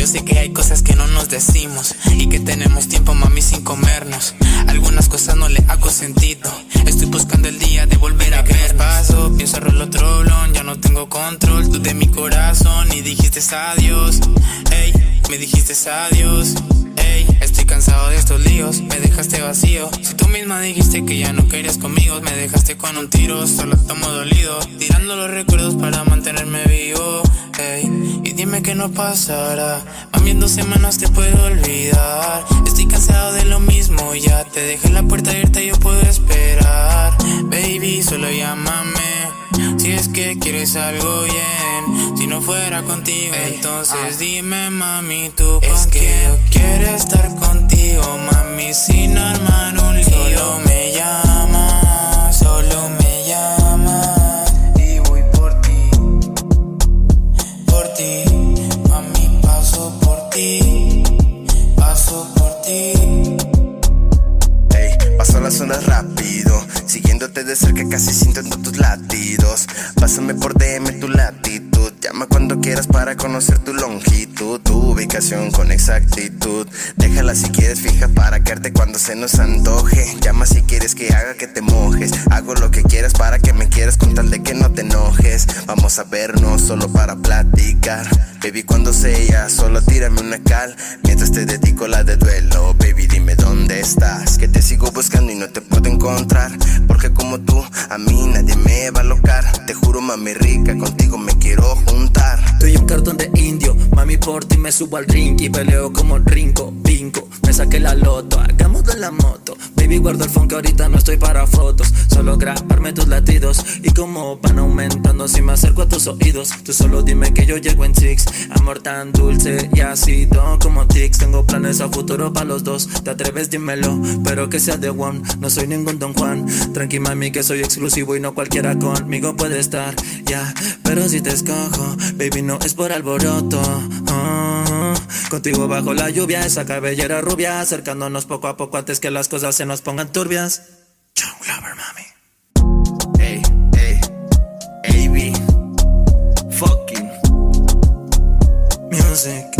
Yo sé que hay cosas que no nos decimos y que tenemos tiempo, mami, sin comernos. Algunas cosas no le hago sentido. Estoy buscando el día de volver a ver. Paso, pienso arreglo otro blon. Ya no tengo control, tú de mi corazón. Y dijiste adiós, ey, me dijiste adiós, ey. Estoy cansado de estos líos, me dejaste vacío. Si tú misma dijiste que ya no querías conmigo, me dejaste con un tiro, solo tomo dolido. Tirando los recuerdos para mantenerme vivo, ey. Y dime que no pasará, mami, en 2 semanas te puedo olvidar. Estoy cansado de lo mismo, ya te dejé la puerta abierta, yo puedo esperar. Baby, solo llámame si es que quieres algo bien. Si no fuera contigo, entonces dime, mami, tú es que yo quiero estar contigo, mami, sin armar un lío. Solo me llamas, solo me llamas y voy por ti, mami, paso por ti, paso por ti. Ey, paso las horas rápido, siguiéndote de cerca, casi sintiendo tus latidos. Pásame por DM tu latitud, llama cuando quieras para conocer tu longitud, tu ubicación con exactitud. Déjala si quieres fija para quedarte cuando se nos antoje. Llama si quieres que haga que te mojes. Hago lo que quieras para que me quieras con tal de que no te enojes. Vamos a vernos solo para platicar. Baby, cuando sea, solo tírame una cal mientras te dedico la de duelo. Baby, dime dónde estás, que te sigo buscando y no te puedo encontrar. Porque como tú, a mí nadie me va a locar. Te juro, mami rica, contigo me quiero juntar. Soy un cartón de indio, mami, por ti me subo al ring y peleo como Ringo, bingo. Me saqué la loto, hagamos de la moto. Baby, guardo el phone que ahorita no estoy para fotos. Solo grabarme tus latidos y como van aumentando si me acerco a tus oídos. Tú solo dime que yo llego en six. Amor tan dulce y ácido como tics. Tengo planes a futuro para los dos. ¿Te atreves? Dímelo, pero que sea de one. No soy ningún Don Juan. Tranqui, mami, que soy exclusivo y no cualquiera conmigo puede estar, ya. Pero si te escojo, baby, no es por alboroto. Contigo bajo la lluvia, esa cabellera rubia, acercándonos poco a poco antes que las cosas se nos pongan turbias. John Glover, mami. Ey, ey, AB, fucking Music.